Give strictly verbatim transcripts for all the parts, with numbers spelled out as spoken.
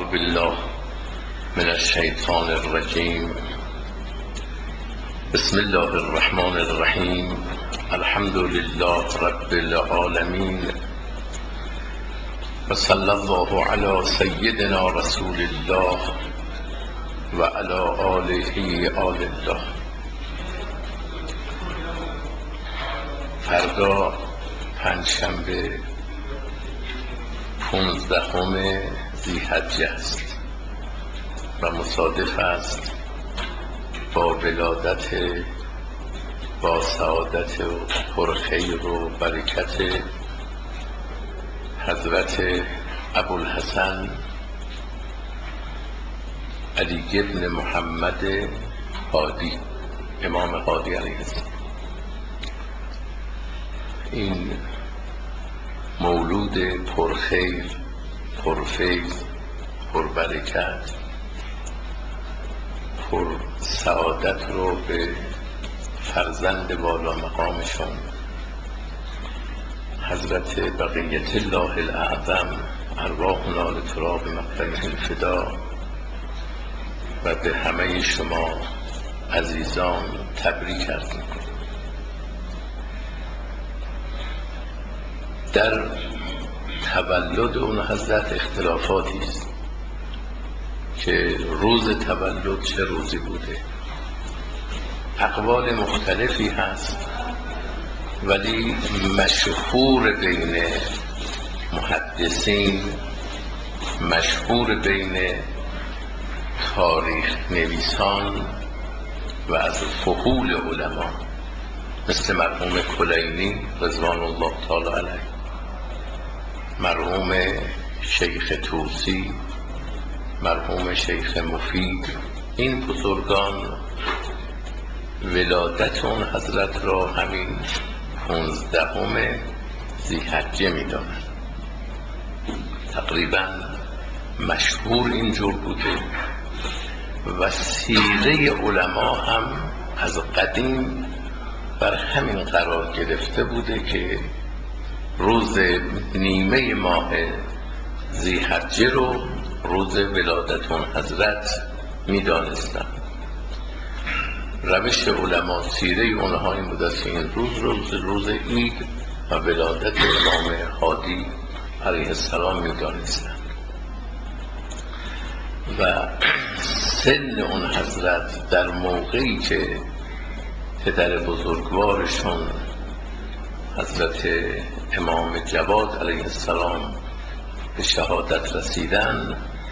بالله من الشیطان الرجیم. بسم الله الرحمن الرحیم. الحمد لله رب العالمین و صلی الله علی سیدنا رسول الله و علی آله آل الله. فردا پنجشنبه پانزدهم ذی‌حجه است و مصادف است با ولادت با سعادت و پرخیر و برکت حضرت ابوالحسن علی بن محمد هادی، امام هادی علیه السلام. این مولود پرخیر، پرفیض، پربرکت، پر سعادت رو به فرزند بالا مقامشون حضرت بقیت الله الاعظم ارواحنا لتراب مقدمه فدا و به همه شما عزیزان تبریک عرض می‌کنم. در تولد اون حضرت اختلافاتی است که روز تولد چه روزی بوده. اقوال مختلفی هست ولی مشهور بین محدثین، مشهور بین تاریخ نویسان و از فحول علما مثل مرحوم کلینی رضوان الله تعالی علیه، مرحوم شیخ طوسی، مرحوم شیخ مفید، این بزرگان ولادت اون حضرت را همین پانزدهم ذی‌حجه می‌دانند. تقریبا مشهور اینجور بوده و سیره علما هم از قدیم بر همین قرار گرفته بوده که روز نیمه ماه ذی‌حجه رو روز ولادت اون حضرت می‌دانستند. روش علما، سیره اونها این بوده که این روز روز روز عید و ولادت امام هادی علیه السلام می‌دانستند و سن اون حضرت در موقعی که پدر بزرگوارشون حضرت امام جواد علیه السلام به شهادت رسیدن،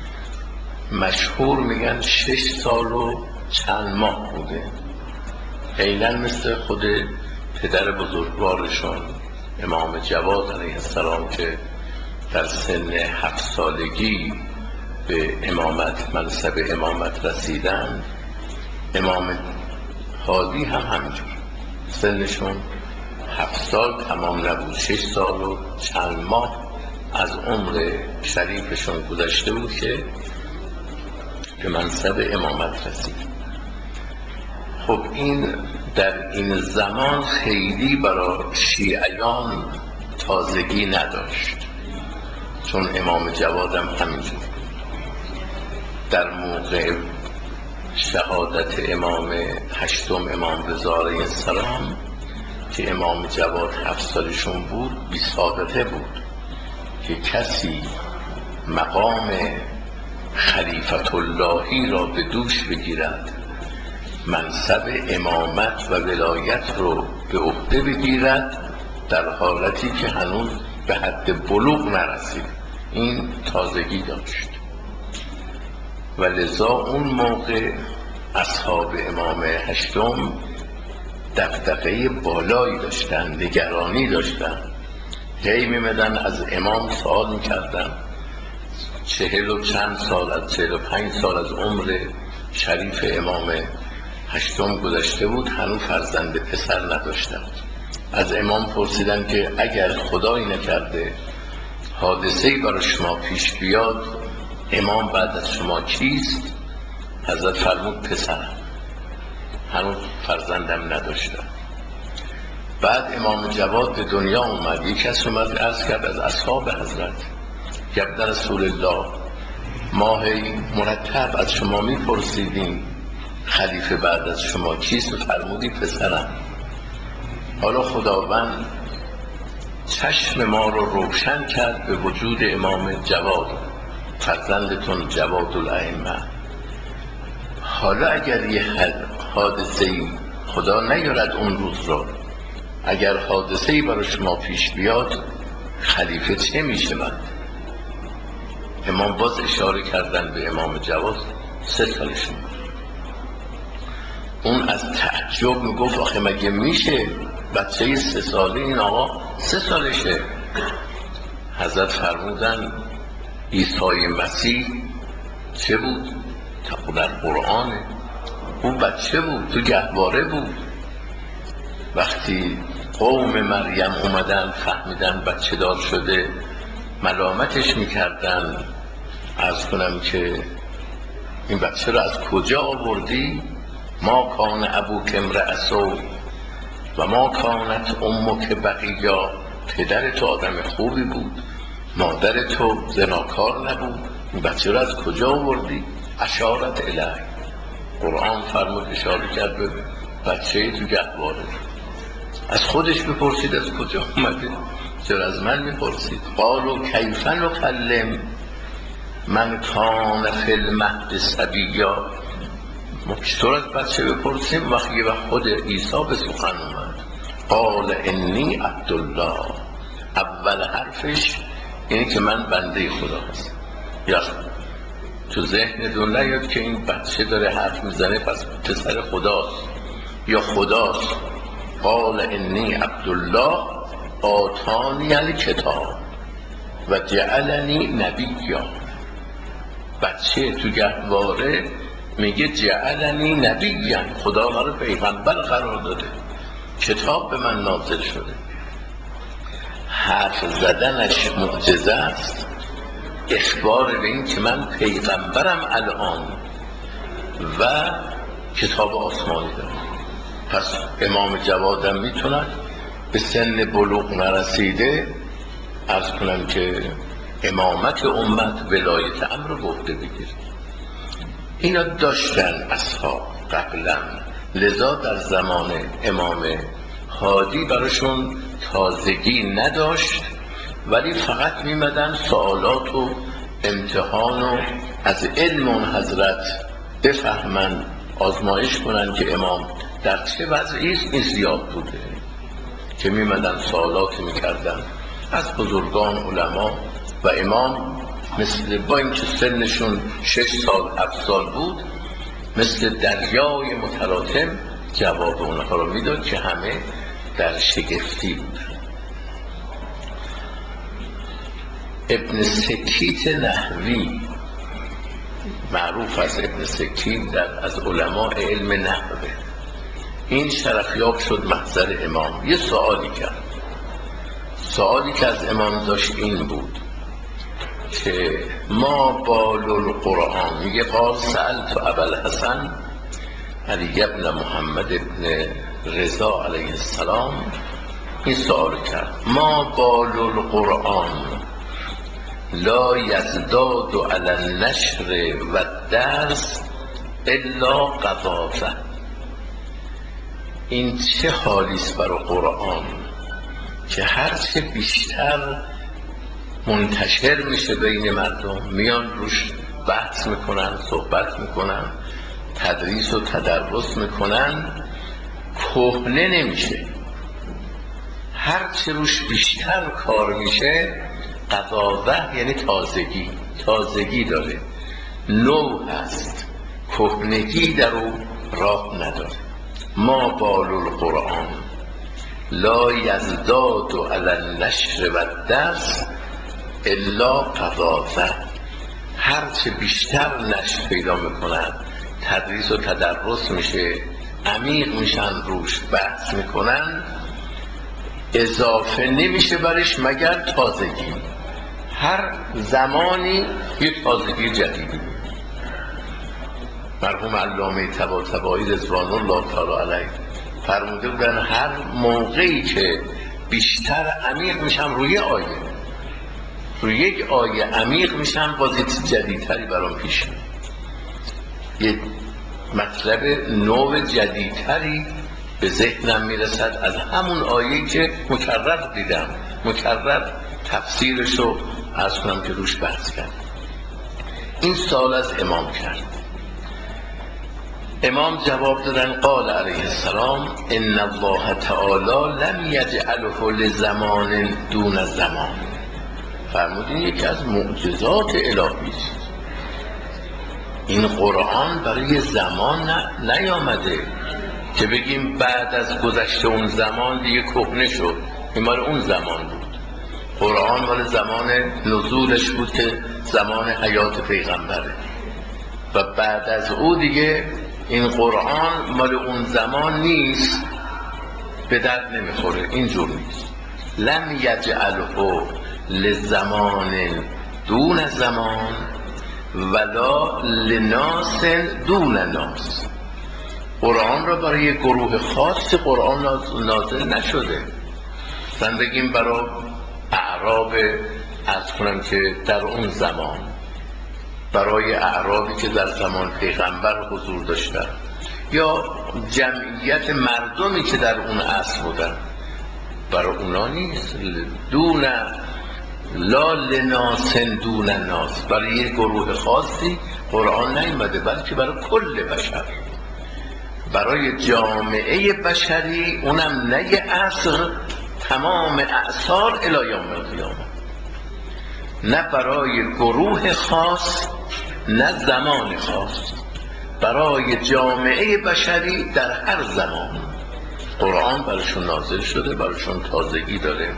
مشهور میگن شش سال و چند ماه بوده، عیناً مثل خود پدر بزرگوارشون امام جواد علیه السلام که در سن هفت سالگی به امامت، منصب امامت رسیدن. امام هادی هم همینجور سنشون هفت سال تمام نبود، شش سال و چند ماه از عمر شریفشون گذشته بود که به منصب امامت رسید. خب این در این زمان خیلی برای شیعیان تازگی نداشت، چون امام جواد هم همینجور در موقع شهادت امام هشتم امام رضا علیه السلام که امام جواد هفت سالشون بود، بی سابقه بود که کسی مقام خلیفت اللهی را به دوش بگیرد، منصب امامت و ولایت رو به عهده بگیرد در حالتی که هنوز به حد بلوغ نرسید. این تازگی داشت و لذا اون موقع اصحاب امام هشتم دغدغه بالایی داشتن، نگرانی داشتن، هی میمدن از امام سوال میکردن. چهل و چند سال از چهل و پنج سال از عمر شریف امام هشتم گذشته بود، هنوز فرزند پسر نداشتند. از امام پرسیدن که اگر خدایی نکرده حادثه‌ای برای شما پیش بیاد، امام بعد از شما کیست؟ حضرت فرمود پسرم، هنوز فرزندم نداشتم. بعد امام جواد به دنیا اومد، یک کس اومد عرض کرد از اصحاب حضرت، یا ابن رسول الله ما هی مرتب از شما میپرسیدیم خلیفه بعد از شما کیست و فرمودی پسرم. حالا خداوند چشم ما رو روشن کرد به وجود امام جواد، فرزندتون جواد الائمه. حالا اگر یه حادثه‌ای خدا نیارد اون روز رو، اگر حادثه‌ای برای شما پیش بیاد خلیفه چه میشود؟ امام باز اشاره کردن به امام جواد، سه سالشون. اون از تعجب میگفت آخه مگه میشه بچه سه ساله این آقا سه سالشه؟ حضرت فرمودن عیسی مسیح چه بود؟ در قرآنه. اون بچه بود، تو گهواره بود. وقتی قوم مریم اومدن فهمیدن بچه دار شده ملامتش میکردن، عرض کنم که این بچه رو از کجا آوردی؟ ما کان ابوک امرأ سوء و ما کانت امک بغیا. پدر تو آدم خوبی بود، مادر تو زناکار نبود، این بچه رو از کجا آوردی؟ اشارت الیه. قرآن فرمود اشاره کرد به بچه تو گهواره. از خودش بپرسید از کجا اومده، چرا از من میپرسید؟ قالوا کیف نکلم من کان فی المهد صبیا. ما چطور از بچه بپرسیم وقتی وقت خود عیسی به سخن اومد؟ قال انی عبدالله. اول حرفش اینه که من بنده خدا هستم. یا تو ذهن دون نیاد که این بچه داره حرف میزنه پس پسر خداست یا خداست. قال انی عبدالله آتانی الکتاب و جعلنی نبیا. بچه تو گهواره میگه جعلنی نبیا، خدا ما رو پیغمبر قرار داده، کتاب به من نازل شده. حرف زدنش معجزه است، اخبار به این که من پیغمبرم الان و کتاب آسمانی دارم. پس امام جوادم میتوند به سن بلوغ نرسیده عرض کنم که امامت امت ولایت امر رو گفته بگیر. اینا داشتن اصحاب قبلا، لذا در زمان امام هادی براشون تازگی نداشت، ولی فقط میمدن سوالات و امتحان و از علم اون حضرت بفهمن، آزمایش کنن که امام در چه وضعی است. این زیاد بوده که میمدن سوالات میکردن از بزرگان علما و امام مثل با اینکه سنشون شش سال هفت سال بود مثل دریای متلاطم جواب اونها رو میداد که همه در شگفتی بود. ابن سکیت نحوی معروف از ابن سکیت در از علماء علم نحوه، این شرفیاب شد محضر امام. یه سوالی کرد، سوالی که از امام داشت این بود که ما بال القرآن، میگه قال سألت ابوالحسن علی ابن محمد ابن رضا علیه السلام، این سوال کرد ما بال القرآن لا یزداد علی النشر و درس الا قضاضه. این چه حالیست برای قرآن که هرچه بیشتر منتشر میشه بین مردم، میان روش بحث میکنن، صحبت میکنن، تدریس و تدرس میکنن، کهنه نمیشه. هرچه روش بیشتر کار میشه قضاوه یعنی تازگی، تازگی داره، نو هست، کهنگی در او راه نداره. ما بال القرآن لا یزداد علی النشر و درس الا قضاضه. هرچه بیشتر نشر پیدا میکنن، تدریس و تدرس میشه، عمیق میشن روش، بحث میکنن، اضافه نمیشه برش مگر تازگی. هر زمانی یک تازگی جدیدی. مرحوم علامه طباطبایی رضوان الله تعالی علیه فرموده بودن هر موقعی که بیشتر عمیق میشم روی آیه، روی یک آیه عمیق میشم، باز یه چیز جدیدتری برام پیش میاد، یه مطلب نو جدیدتری به ذهنم میرسد از همون آیه که مکرر دیدم، مکرر تفسیرش رو عرض کنم که روش بحث کرد. این سوال از امام کرد. امام جواب دادن قال علیه السلام ان الله تعالی لم یجعله لزمان دون زمان. فرمودین یکی از معجزات الهی است، این قرآن برای زمان نیامده که بگیم بعد از گذشته اون زمان دیگه کهنه شد، این مال اون زمان بود. قرآن مال زمان نزولش بود که زمان حیات پیغمبره و بعد از او دیگه این قرآن مال اون زمان نیست، به درد نمیخوره، اینجور نیست. لم یجعله لزمان دون زمان ولا لناس دون ناس. قرآن را برای گروه خاص قرآن نازل نشده. مثلا بگیم برای اعراب، عرض کنم که در اون زمان، برای اعرابی که در زمان پیغمبر حضور داشتن یا جمعیت مردمی که در اون عصر بودن، برای اونا نیست. دون لا لناس دون ناس، برای یک گروه خاصی قرآن نیامده، بلکه برای کل بشر، برای جامعه بشری، اونم نه یه عصر، تمام اعصار الی یوم القیامه، نه برای گروه خاص نه زمان خاص، برای جامعه بشری در هر زمان قرآن براشون نازل شده، براشون تازگی داره.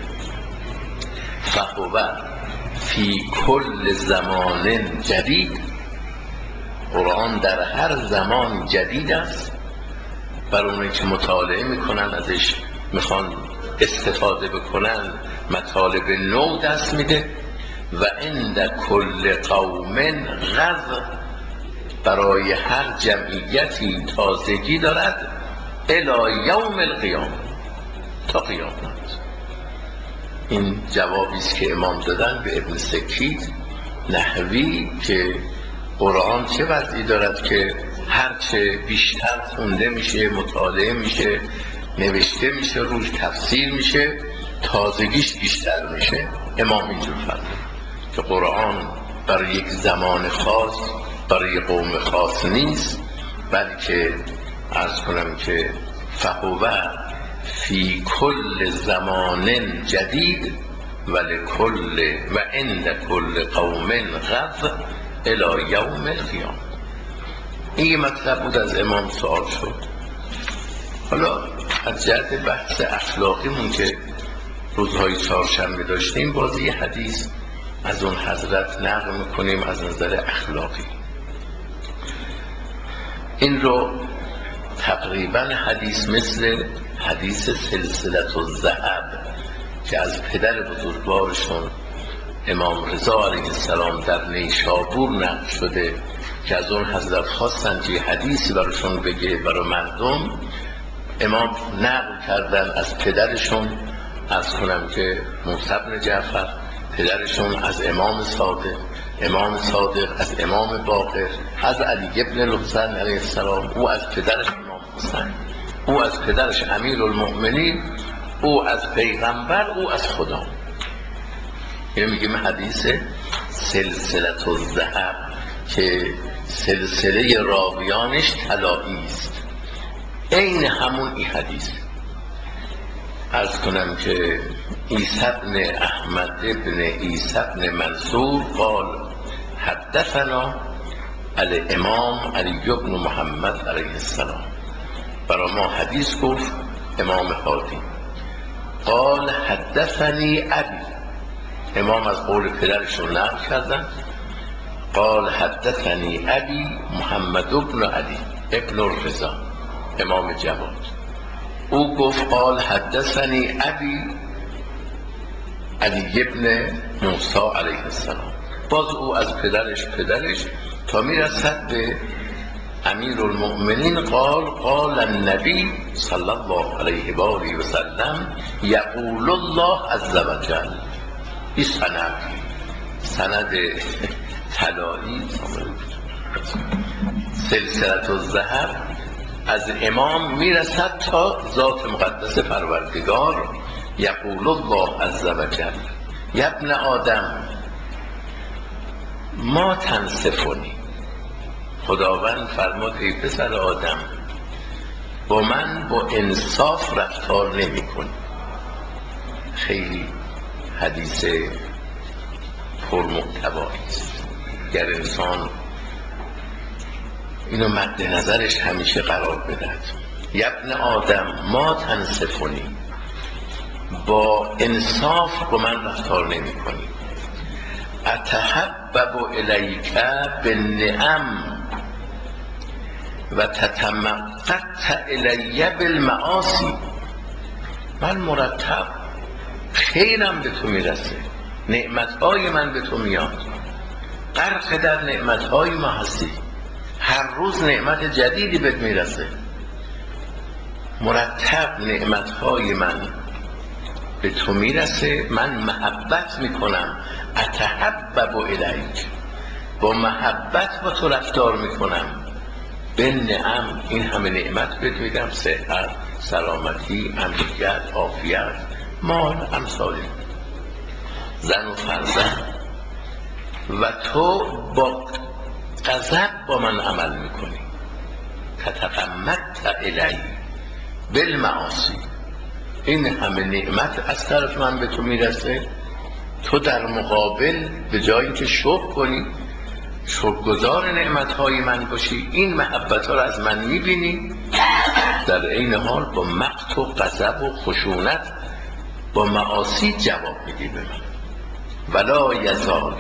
فهو فی کل زمان جدید، قرآن در هر زمان جدید است. برای اونایی که مطالعه میکنن، ازش میخوان استفاده بکنن، مطالب نو دست میده. و عند کل قوم غض، برای هر جمعیتی تازگی دارد الی یوم القیامه، تا قیامت. این جوابی است که امام دادن به ابن سکید نحوی که قرآن چه وضعی دارد که هرچه بیشتر خونده میشه، مطالعه میشه، نوشته میشه، روش تفسیر میشه، تازگیش بیشتر میشه. امام اینجور فرمود که قرآن برای یک زمان خاص، برای قوم خاص نیست، بلکه عرض کنم که فهو فی کل زمان جدید ولکل و عند کل قوم غض الی یوم القیامه. این مطلب بود، از امام سوال شد. حالا از جهت بحث اخلاقیمون که روزهای چهارشنبه داشتیم، باز یه حدیث از اون حضرت نقل میکنیم از نظر اخلاقی. این رو تقریبا حدیث مثل حدیث سلسلة الذهب که از پدر بزرگوارشون امام رضا علیه السلام در نیشابور نقل شده که از اون حضرت خواستن که حدیثی براشون بگه برای مردم، امام نقل کردن از پدرشون، از کنم که موسی بن جعفر، پدرشون از امام صادق، امام صادق از امام باقر، از علی ابن الحسین علیه السلام، او از پدرش امام حسین، او از پدرش امیرالمؤمنین، او از پیغمبر، او از خدا. اینو میگیم حدیث سلسله الذهب که سلسله راویانش طلایی است. این همون این حدیث. عرض کنم که عیسی بن احمد بن عیسی بن منصور قال حدثنا الامام علی بن محمد علیه السلام، برای ما حدیث گفت امام هادی. قال حدثنی ابی، امام از قول پدرشون نقل کردن. قال حدثنی ابی محمد بن علی ابن الرضا، امام جواد. او گفت قال حدثنی ابی علی ابن موسی علیه السلام، باز او از پدرش پدرش تا میرسد به امیرالمؤمنین. قال قال النبی صلی الله علیه و آله و سلم یقول الله عز وجل، این سند سند طلایی سلسلة الذهب از امام میرسد تا ذات مقدس پروردگار. یقول الله عز وجل یا ابن آدم ما تنصفنی، خداوند فرمود ای پسر آدم با من با انصاف رفتار نمی کنی. خیلی حدیث پرمحتوایی است. گر انسان اینو مد نظرش همیشه قرار بدهد. یا ابن آدم ما تنصفنی، با انصاف با من رفتار نمی کنی. اتحبب الیک بالنعم و تتمقت الی بالمعاصی. من مرتب خیرم به تو میرسه، نعمتهای من به تو میاد، غرق در نعمتهای ما هستی، هر روز نعمت جدیدی بهت میرسه، مرتب نعمتهای من به تو میرسه، من محبت میکنم. اتحبب الیک، با محبت با تو رفتار میکنم. به نعم، این همه نعمت بهت میدم، صحت، سلامتی، امنیت، عافیت، مال، امثالی، زن و فرزند، و تو با غضب با من عمل میکنی. تتقمت الی بالمعاصی، این همه نعمت از طرف من به تو میرسه، تو در مقابل به جای اینکه شکر کنی، شکرگزار نعمتهای من باشی، این محبت ها رو از من میبینی، در این حال با مقت و غضب و خشونت با معاصی جواب میدی به من. ولا یزال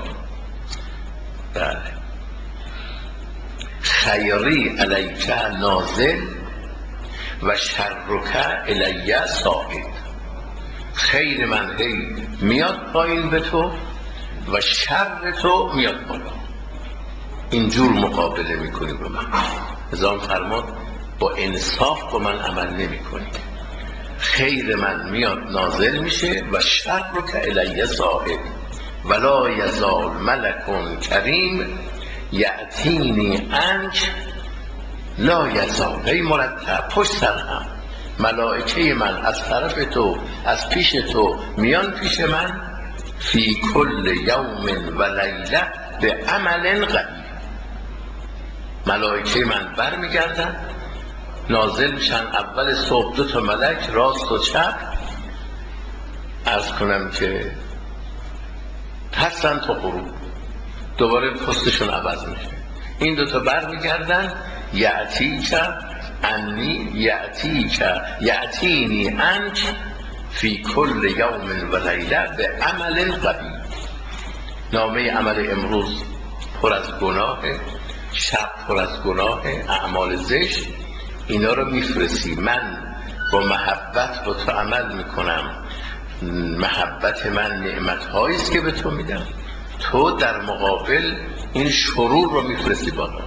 خیری علیک نازل و شرک الی صاعد. خیر من هی میاد پایین به تو و شر تو میاد بالا، اینجور مقابله میکنی با من. نظام فرمود با انصاف با من عمل نمی کنی، خیر من میاد نازل میشه و شرک الی صاعد. ولا یزال ملک کریم یأتینی عنک لا یزال. هی مرتب پشت سر هم ملائکه من از طرف تو، از پیش تو میان پیش من، فی کل یوم و لیله به عمل قریب. ملائکه من بر میگردن نازل میشن، اول صبح دو تا ملک راست و چپ، عرض کنم که هستن تا غروب، دوباره پستشون عوض میشه. این دوتا بر میگردن یعتی که انی یعتی که یعتینی عنک فی کل یوم و لیله به عمل قبیح. نامه عمل امروز پر از گناه، شب پر از گناه، اعمال زشت، اینا رو میفرستی. من با محبت با تو عمل میکنم، محبت من نعمت‌هایی است که به تو میدم، تو در مقابل این شرور رو میفرستی بالا.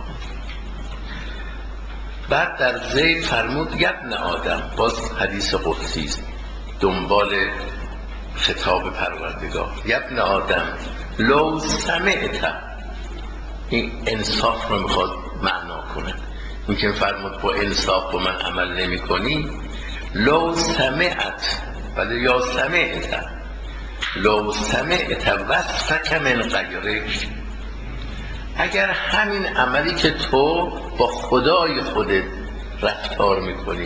بعد در ذیل فرمود یا ابن آدم، باز حدیث قدسی است دنبال خطاب پروردگار. یا ابن آدم لو سمعت، این انصاف رو میخواد معنا کنه، این که فرمود با انصاف با من عمل نمی کنی. لو سمعت، ولی یا سمعت، لو سمعت وصفک من غیرک، اگر همین عملی که تو با خدای خودت رفتار میکنی،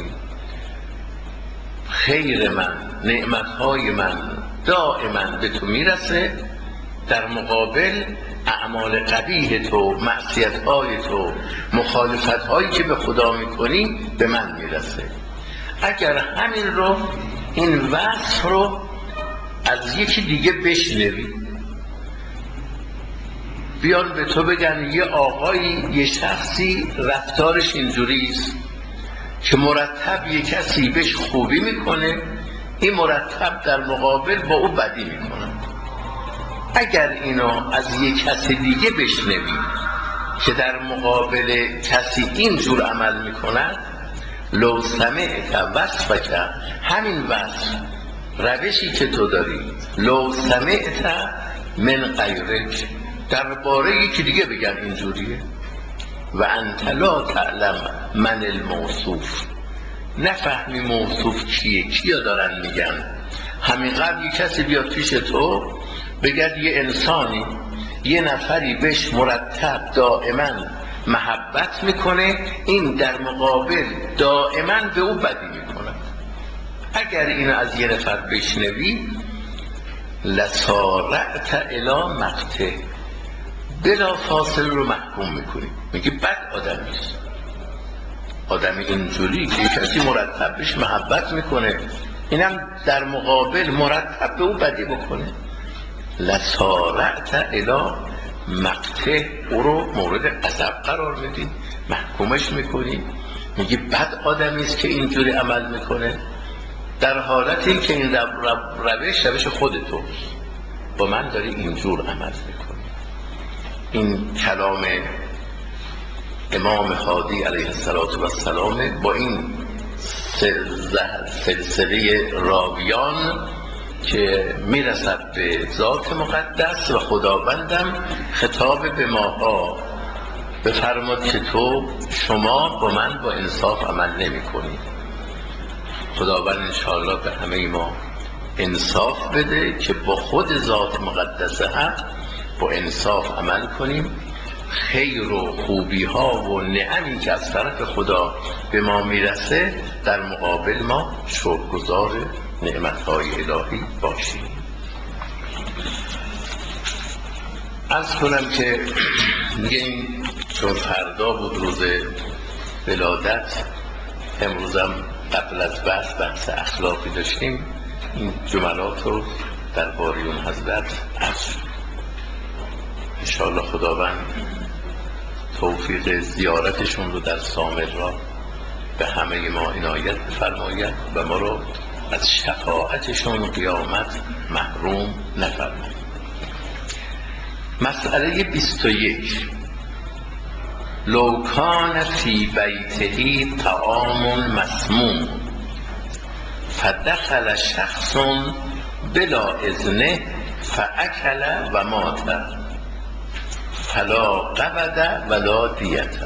خیر من، نعمتهای من دائما به تو میرسه، در مقابل اعمال قبیح تو، معصیتهای تو، مخالفتهایی که به خدا میکنی به من میرسه. اگر همین رو، این وصف رو از یکی دیگه بشنوی، بیان به تو بگن یه آقایی، یه شخصی رفتارش اینجوریست که مرتب یه کسی بهش خوبی میکنه، این مرتب در مقابل با او بدی میکنه، اگر اینو از یه کسی دیگه بشنوی که در مقابل کسی اینجور عمل میکند، لو سمعت وصفک، همین وصف روشی که تو داری، لو سمعت من غیرک، درباره یکی دیگه بگن اینجوریه و انت لا تعلم من الموصوف، نفهمی موصوف کیه، کیا دارن میگن. همین قبل یک کسی بیاد پیش تو بگد یه انسانی یه نفری بهش مرتب دائما محبت میکنه، این در مقابل دائما به او بدی میکنه. اگر این از یه نفر بشنوی لسارعت الی مقته، بلا فاصله رو محکوم میکنی، میگی بد آدمیست. آدم اینجوری که کسی مرتب بهش محبت میکنه اینم در مقابل مرتب به او بدی بکنه، لسارعت الی مقته، او رو مورد غضب قرار میدی، محکومش میکنی، میگی بد آدمیست که اینجوری عمل میکنه، در حالت این که این روش روش خودتوست، با من داری اینجور عمل میکنی. این کلام امام هادی علیه السلام با این سلسله راویان که میرسد به ذات مقدس و خداوندم خطاب به ماها، بفرماد که تو شما با من با انصاف عمل نمی کنی. خداوند انشاءالله به همه ما انصاف بده که با خود ذات مقدس حق با انصاف عمل کنیم، خیر و خوبی ها و نعمی که از طرف خدا به ما میرسه در مقابل ما شکرگزار نعمت های الهی باشیم. عرض کنم که میگیم چون فردا بود روز ولادت، امروزم قبل از بحث بحث اخلاقی داشتیم، این جملات رو در باری اون حضرت عرض انشاءالله خداوند توفیق زیارتشون رو در سامرا به همه ما عنایت بفرماید و ما رو از شفاعتشون قیامت محروم نفرماید. مسئله بیست و یک، لو کان فی بیته طعام مسموم فدخل شخص بلا اذنه فاکل و مات فلا قبض ولا دیت.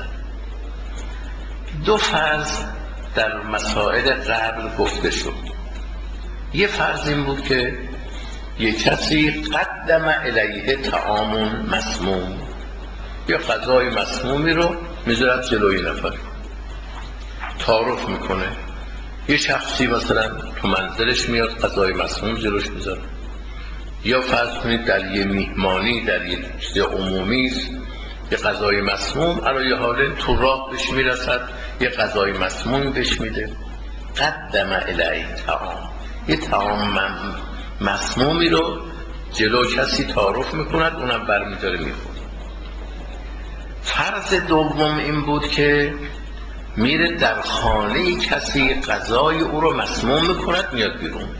دو فرض در مسائل قبل گفته شد. یه فرض این بود که یک کسی قدم الیه طعام مسموم، یا غذای مسمومی رو میذارد جلوی نفر، تعارف میکنه. یه شخصی مثلا تو منزلش میاد غذای مسموم جلوش میذاره، یا فرض کنید در یه میهمانی در یه چیز عمومی است یه غذای مسموم علی یه حاله تو راه بهش میرسد یه غذای مسموم بهش میده، قدم الیه طعام، یه طعام مسمومی رو جلو کسی تعارف میکند، اونم برمیداره میخوره. فرض دوم این بود که میره در خانه کسی غذای او رو مسموم میکند میاد بیرون،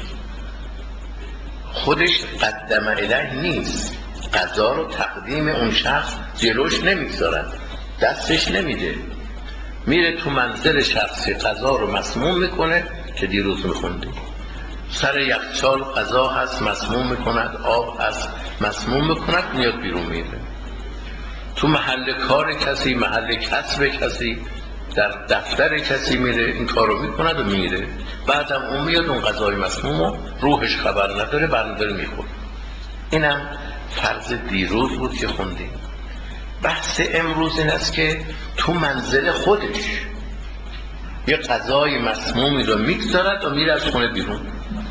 خودش قدم الیه نیست، غذا رو تقدیم اون شخص جلوش نمیگذارد، دستش نمیده، میره تو منزل شخصی غذا رو مسموم میکنه که دیروز میخوندیم، سر یخچال غذا هست مسموم میکند، آب هست مسموم میکند، میاد بیرون میره. تو محل کار کسی، محل کسب کسی، در دفتر کسی میره این کارو میکند و میره، بعدم اون میاد اون غذای مسموم رو روحش خبر نداره برمیداره میخوره. اینم فرض دیروز بود که خوندیم. بحث امروز این است که تو منزل خودش یه غذای مسمومی رو میگذارد و میره از خونه بیرون.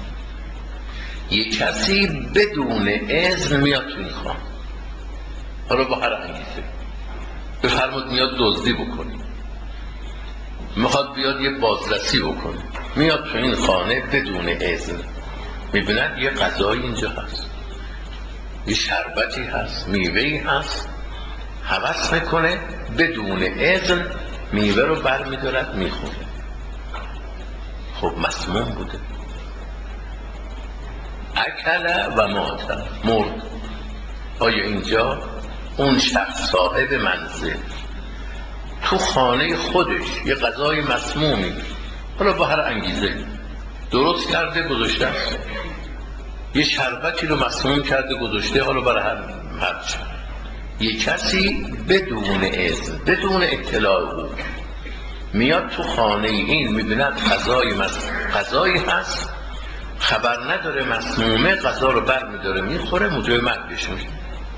یه کسی بدون اذن میاد تو این خانه، حالا با هر انگیزه، بفرمود میاد دزدی بکنه، میخواد بیاد یه بازرسی بکنه، میاد تو این خانه بدون اذن، میبیند یه غذایی اینجا هست، یه شربتی هست، میوهی هست، هوس میکنه، بدون اذن میوه رو بر میدارد میخوره. خب مسموم بوده، اکل و مات، مرد. آیا اینجا اون شخص صاحب منزل تو خانه خودش یه غذای مسمومی، حالا با هر انگیزه درست کرده گذاشته، یه شربتی رو مسموم کرده گذاشته، حالا برای هر هرچه یک کسی بدون اذن، بدون اطلاع او میاد تو خانه این، میبیند غذای مس... غذایی هست، خبر نداره مسمومه، غذا رو بر میداره میخوره، موجب مرگش میشه.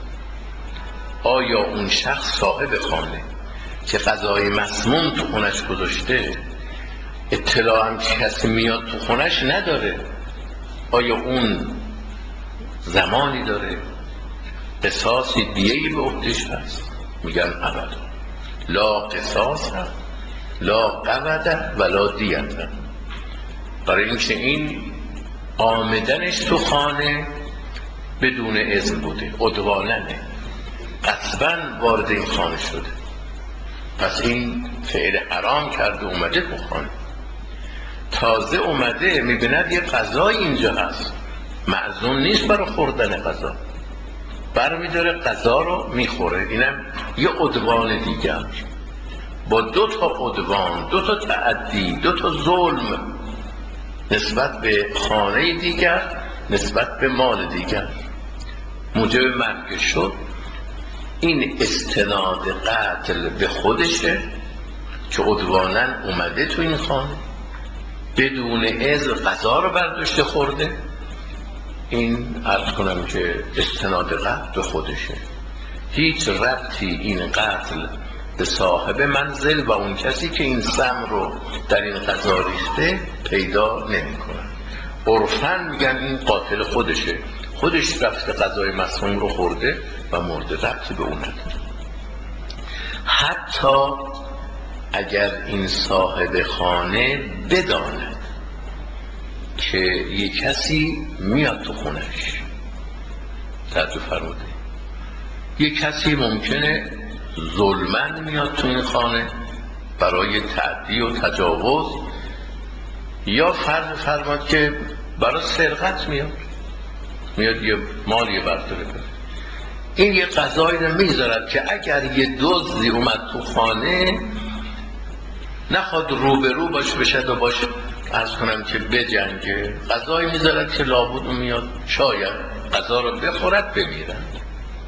آیا اون شخص صاحب خانه که غذای مسموم تو خونش گذاشته اطلاع هم کسی میاد تو خونش نداره، آیا اون زمانی داره قصاصی دیهی به عهده‌اش هست؟ میگن ابدا، لا قصاص لا قود ولا دیت. برای اینکه این آمدنش تو خانه بدون اذن بوده، عدواننه، قصباً وارد این خانه شده، پس این فعل حرام کرده، اومده تو خانه. تازه اومده میبیند یه غذای اینجا هست، معزوم نیست برای خوردن غذا، برمیداره غذا رو میخوره. اینم یه عدوان دیگر، با دو تا عدوان، دو تا تعدی، دو تا ظلم نسبت به خانه دیگر، نسبت به مال دیگر، موجب مرگ شد. این استناد قتل به خودشه که عدواناً اومده تو این خانه، بدون اذن غذا رو برداشته خورده. این عرض کنم که استناد قتل به خودشه، هیچ ربطی این قتل به صاحب منزل و اون کسی که این سم رو در این غذا ریخته پیدا نمی کنن. عرفاً میگن این قاتل خودشه، خودش رفته غذای مسموم رو خورده و مرده، ربطی به اون نداره. حتی اگر این صاحب خانه بداند که یک کسی میاد تو خونش، توجه فرموده، یک کسی ممکنه ظلمن میاد تو این خانه برای تعدی و تجاوز، یا فرض فرماد که برای سرقت میاد، میاد یه مالی برداره. این یه غذایی رو میذارد که اگر یه دزدی اومد تو خانه نخواد روبرو باش بشد و باش عرض کنم که بجنگه، غذایی میذارد که لابد اون میاد شاید غذا رو بخورد بمیرد.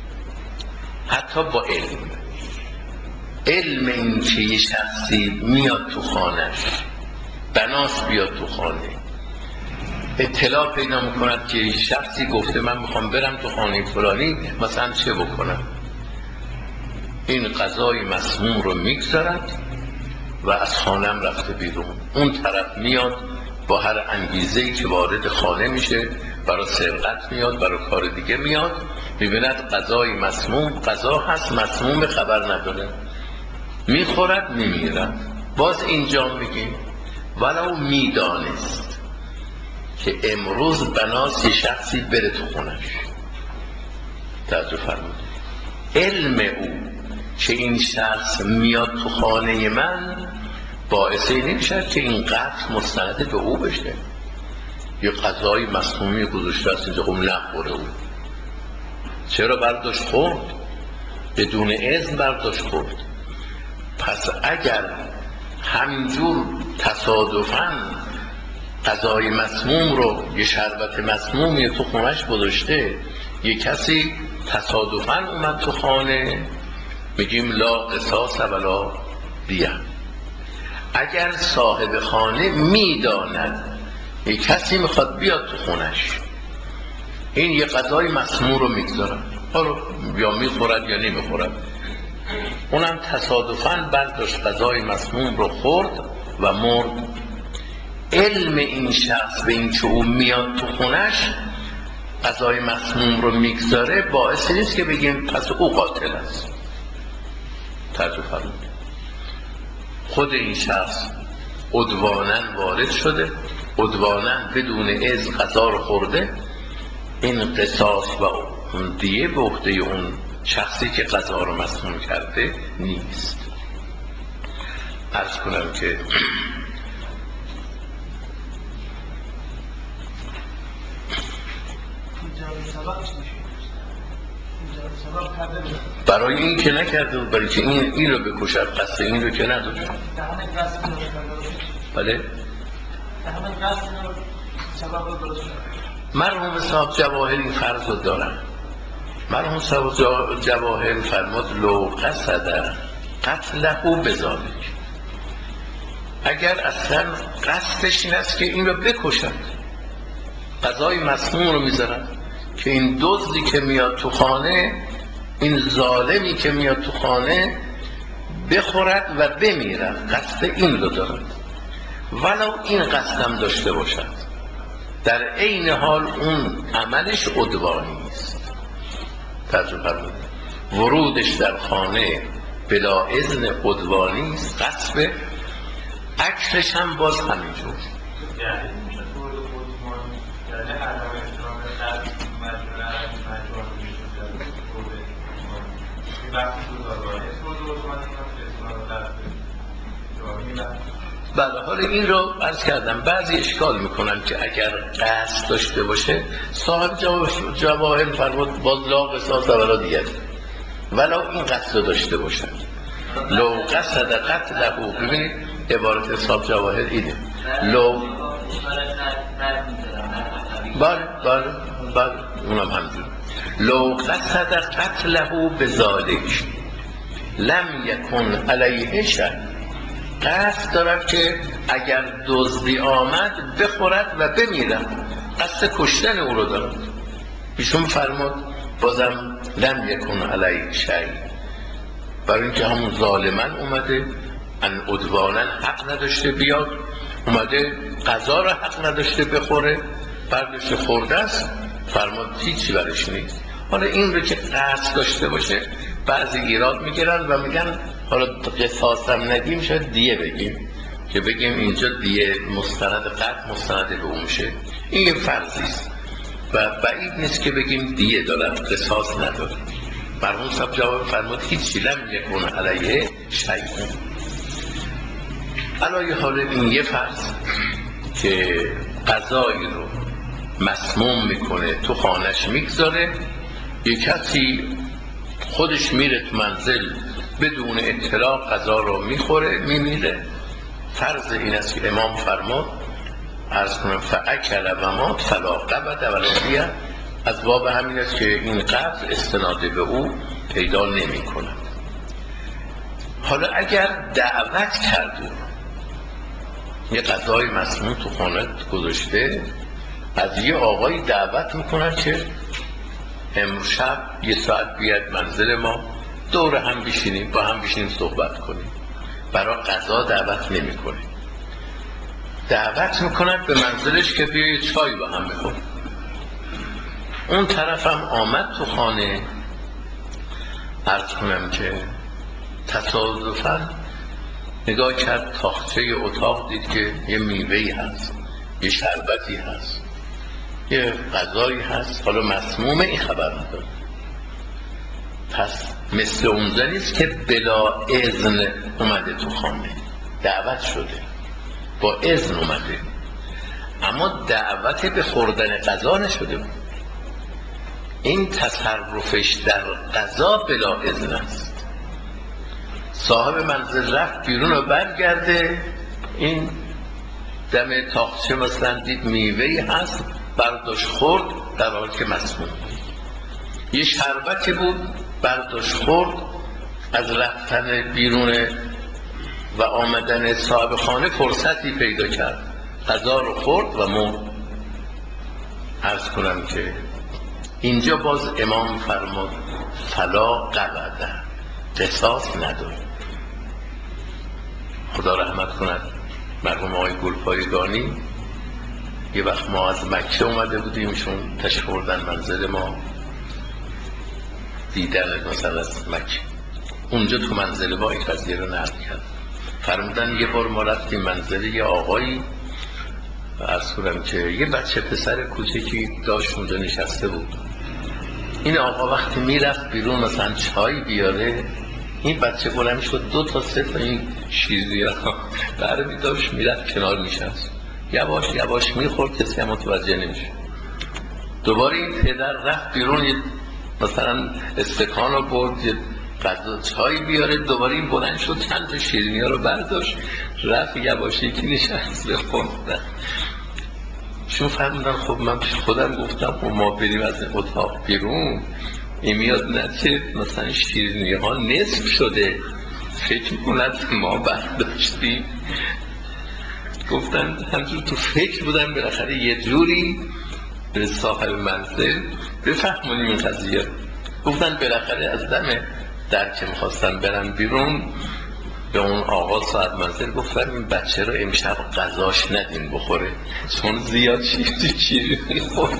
حتی با علم علم این که یه شخصی میاد تو خانهش، بناس بیاد تو خانه، اطلاع پیدا میکند که یه شخصی گفته من میخوام برم تو خانه فلانی، مثلا چه بکنم، این غذای مسموم رو میگذارد و از خانم رفته بیرون. اون طرف میاد با هر انگیزه‌ای که وارد خانه میشه، برای سرقت میاد، برای کار دیگه میاد، میبیند غذای مسموم، غذا هست مسموم، خبر نداره، میخورد میمیرد. باز اینجا میگیم ولو میدانست که امروز بناس یه شخصی بره تو خونش، توجه فرمودید، علم او که این شخص میاد تو خانه من باعث نمیشه که این قتل مستند به او بشه. یه غذای مسمومی گذاشته است اینجا، خب نخوره او، چرا برداشت خورد؟ بدون اذن برداشت خورد. پس اگر همینجور تصادفاً غذای مسموم رو، یه شربت مسمومی تو خونش گذاشته، یه کسی تصادفاً اومد تو خانه، میگیم لا قصاص ولا دیه. اگر صاحب خانه میداند یه کسی میخواد بیاد تو خونش، این یه غذای مسموم رو میگذارد، حالا یا میخورد یا نمیخورد، اونم تصادفاً برداشت غذای مسموم رو خورد و مرد. علم این شخص به این که او میاد تو خونش غذای مسموم رو میگذاره باعث نیست که بگیم پس او قاتل است. توجه فرمودید، خود این شخص عدواناً وارد شده، عدواناً بدون اذن غذا رو خورده، این قصاص و دیه به عهده اون شخصی که غذا رو مسموم کرده نیست. عرض کنم که برای این که نکرده بود، برای که این این رو بکشد، قصد این رو که نداشت. بله مرحوم صاحب جواهر این فرض رو دارن، مرحوم صاحب جواهر فرمود لو قصد قتله بذالک، اگر اصلا قصدش این است که این رو بکشد، غذای مسموم رو میذارن که این دزدی که میاد تو خانه، این ظالمی که میاد تو خانه بخورد و بمیرد، قصد این رو دارد، ولو این قصدم داشته باشد، در عین حال اون عملش عدوانی است. توجه فرمایید، ورودش در خانه بلا اذن عدوانی است، قصد عکسش هم باز همینجور. بله، حالا این رو عرض کردم بعضی اشکال میکنن که اگر قصد داشته باشه، صاحب جواهر فرمود باز لا قصاص ولا دیت، ولو این قصد داشته باشه. لو قصد قتله، ببینید عبارت صاحب جواهر اینه، لو بله بله بله اونم همجور، لو قصد قتله بذالک لم یکن علیه شیء، قصد دارد که اگر دزدی آمد بخورد و بمیرد، قصد کشتن او رو دارد. ایشون فرمود بازم لم یکن علیه شیء، برای اینکه همون ظالمن اومده، ان عدوانا حق نداشته بیاد، اومده غذا را حق نداشته بخوره، برداشته خورده است، فرمود هیچی برش نیست. حالا این رو که قصد داشته باشه بعضی ایراد میگیرن و میگن حالا قصاص هم ندیم، شاید دیه بگیم، که بگیم اینجا دیه مستند قتل مستند به اون شه، این یه فرضی است و بعید نیست که بگیم دیه دارد قصاص نداره. مرحوم صاحب جواب فرمود هیچی، لم یکن علیه شیء. علای حال این یه فرض که غذایی رو مسموم میکنه تو خانش میگذاره، یه کسی خودش میره تو منزل بدون اطلاع غذا رو میخوره میمیره، فرض این است که امام فرمود عرض کنم فاکل و مات فلا قبض ولا دیه، از باب همین است که این قبض استناده به او پیدا نمی کند. حالا اگر دعوت کرد یه غذای مسموم تو خانه گذاشته، از یه آقای دعوت میکنن که امشب یه ساعت بیاد منزل ما، دور هم بشینیم، با هم بشینیم صحبت کنیم، برای غذا دعوت نمیکنه، دعوت میکنن به منزلش که بیای چای با هم بخوریم. اون طرف هم آمد تو خانه، عرض کنم که تصادفاً نگاه کرد تاقچه اتاق، دید که یه میوه‌ای هست، یه شربتی هست، یه غذایی هست، حالا مسمومه، این خبر نداره. پس مثل اون زنیست که بلا اذن اومده تو خانه، دعوت شده با اذن اومده، اما دعوت به خوردن غذا نشده بود. این تصرفش در غذا بلا اذن است. صاحب منزل رفت بیرون و برگرده، این دم تاقچه مثلا دید میوه‌ای هست، برداشت خورد، در حالی که مسموم. یه شربتی بود، برداشت خورد، از رفتن بیرون و آمدن صاحب خانه فرصتی پیدا کرد، غذا رو خورد و مرد. عرض کنم که اینجا باز امام فرمود فلا قبض، قصاص نداره. خدا رحمت کند مرحوم آقای گلپایگانی، یه وقت ما از مکه اومده بودیم، ایشون تشریف بردن منزل ما، دیدن مثلا از مکه، اونجا تو منزل ما این قضیه رو نقل کرد. فرمودن یه بار ما رفتیم منزل یه آقایی، عرض کنم که یه بچه پسر کوچکی داشت اونجا نشسته بود. این آقا وقتی میرفت بیرون مثلا چای بیاره، این بچه بلند شد دو تا سه تا این شیرینی ها برمی داشت میرفت کنار میشست، یواش یواش میخورد، کسی هم متوجه نمیشه. دوباره این پدر رفت بیرون، یه مثلا استکان رو برد، یه غذا چای بیاره، دوباره این بلند شد چند تا شیرینی ها رو برداشت رفت یواشی که نشست بخوردن. چون فرمودن خب من پیش خودم گفتم خب ما بریم از اتاق بیرون، این میاد نتیجه مثلا شیرینی ها نصف شده، فکر میکند ما برداشتیم. گفتن همجور تو فکر بودن بالاخره یه جوری به صاحب منزل بفهمونیم این قضیه. گفتن بالاخره از دم در که میخواستن برن بیرون به اون آقا صاحب منزل گفتن این بچه رو امشب غذاش ندین بخوره چون زیاد شیرینی شیرینی خورد،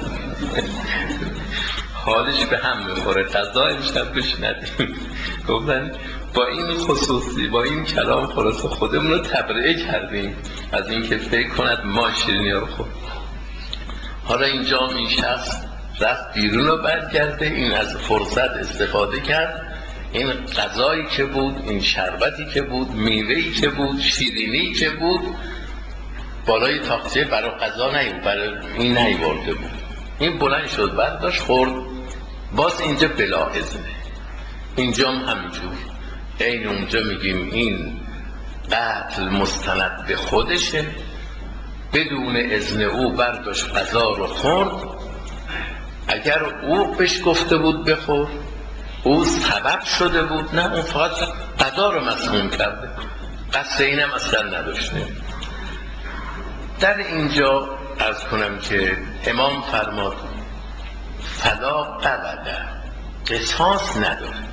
حالش به هم میخوره، غذا امشب بهش ندین. گفتن با این خصوصی با این کلام خلاص خودمون رو تبرئه کردیم از اینکه فکر کند ما شیرینی رو خورد. حالا اینجا این شخص رفت بیرون و برگرده، این از فرصت استفاده کرد، این غذایی که بود، این شربتی که بود، میوه‌ای که بود، شیرینی که بود بالای تاقچه برای غذا نیورد، برای این نیورده بود. این بلند شد برداشت خورد. باز اینجا بلا اذنه، اینجا هم همینجور این اونجا میگیم این قتل مستند به خودشه، بدون اذن او برداشت غذا رو خورد. اگر او بهش گفته بود بخور، او سبب شده بود، نه اون فقط غذا رو مسموم کرده، قصد اینم اصلا نداشته. در اینجا عرض کنم که امام فرماد فلا قوده، قصاص نداره.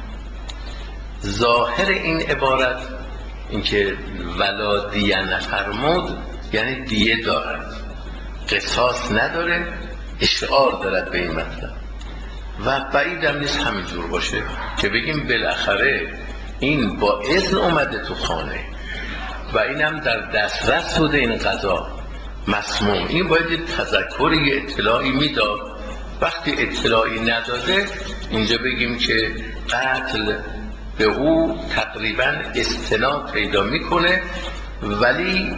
ظاهر این عبارت اینکه ولا دیه نفرمود یعنی دیه دارد، قصاص نداره، اشعار دارد به این مطلب. و بعیدم نیست همینجور باشه که بگیم بالاخره این با اذن اومده تو خانه و اینم در دسترس بوده این غذا مسموم، این باید یه تذکری یه اطلاعی میداد. وقتی اطلاعی نداده اینجا بگیم که قتل به او تقریبا استناد پیدا میکنه ولی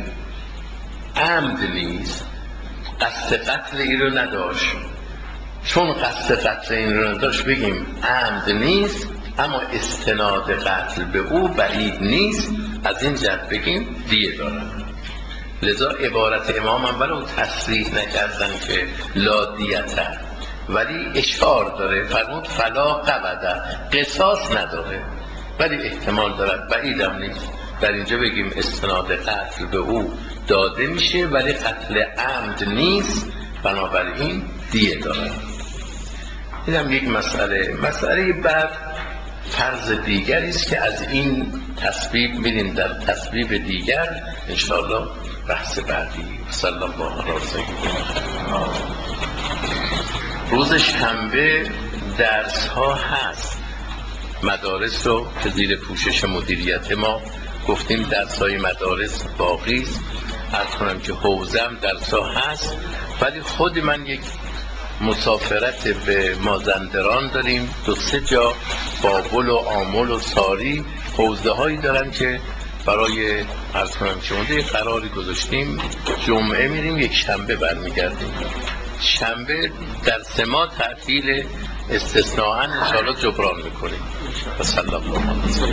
عمد نیست، قصد قتل این رو نداشت. چون قصد قتل این رو نداشت بگیم عمد نیست، اما استناد قتل به او بعید نیست، از این جهت بگیم دیه دارد. لذا عبارت امام هم ولو تصریح نکردن که لا دیته ولی اشعار داره، فرمود فلا قوده، قصاص نداره ولی احتمال دارد، بعیدم نیست در اینجا بگیم استناد قتل به او داده میشه ولی قتل عمد نیست، بنابراین دیه دارد. این هم یک مسئله. مسئله بعد فرض دیگری است که از این تصویب میریم در تصویب دیگر انشاءالله بحث بعدی. صلی الله علیه و سلم. روز شنبه درس ها هست، مدارس رو که زیر پوشش مدیریت ما گفتیم درس های مدارس باقی است. عرض کنم که حوزم درس ها هست ولی خود من یک مسافرت به مازندران داریم، دو سه جا بابل و آمل و ساری حوزه هایی دارن که برای عرض کنم که اونده قراری گذاشتیم جمعه میریم یک شنبه برمیگردیم. شنبه در سه ماه تعطیل استثناءً انشاءالله جبران میکنیم. و صلی الله علیه و سلم.